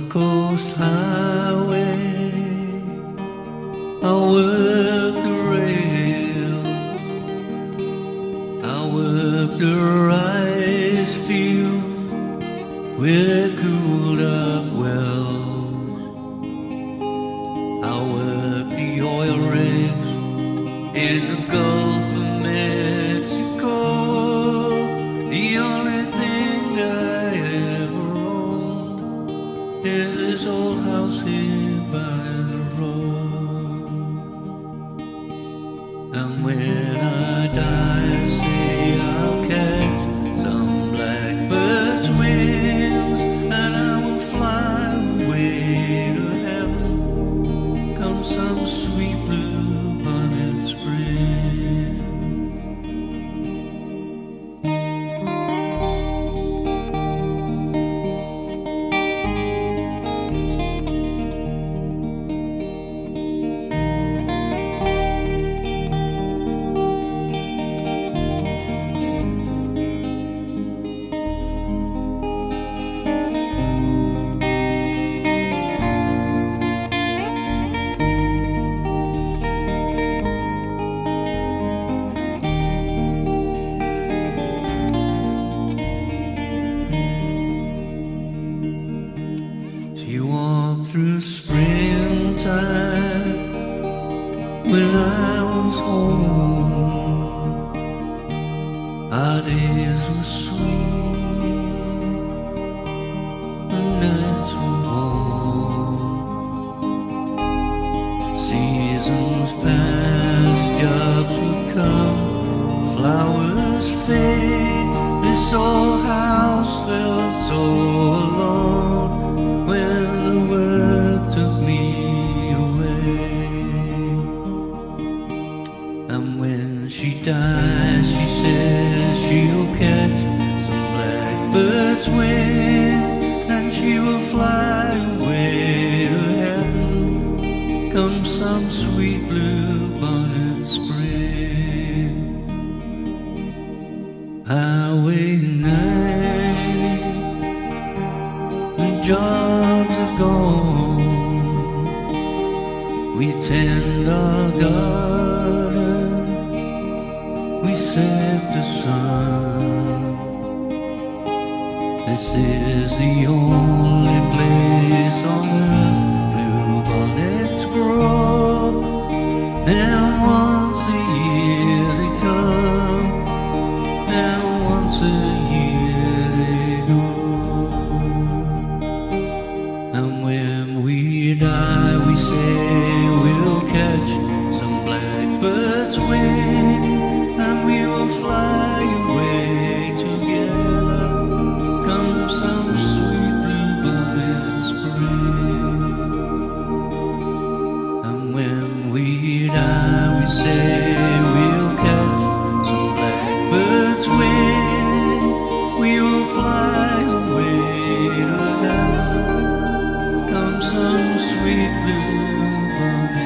Coast Highway, I worked the rails, I worked the rice fields with cool duck wells, I worked the oil rigs in the Gulf of Mexico. The only thing I ever owned is this old house here by the road. And when I die, I say I'll catch some blackbird's wings, and I will fly away to heaven come some sweet blue bonnet spring. She walked through springtime when I was home. Our days were sweet, the nights were warm. Seasons passed, jobs would come, flowers fade. This old house felt so alone when the world took me away. And when she dies, she says she'll catch some blackbird's wing, and she will fly away to heaven come some sweet blue bonnet spring. Highway 90, the jobs are gone. We tend our garden, we set the sun. This is the only place on earth blue bonnets grow. And once a year they come, and once a year they go. And when we die, we say we'll catch some blackbird's wing, and we will fly away together come some sweet blue bonnet spring. And when we die, we say we'll catch some blackbird's wing, we will fly away to heaven come some sweet blue bonnet.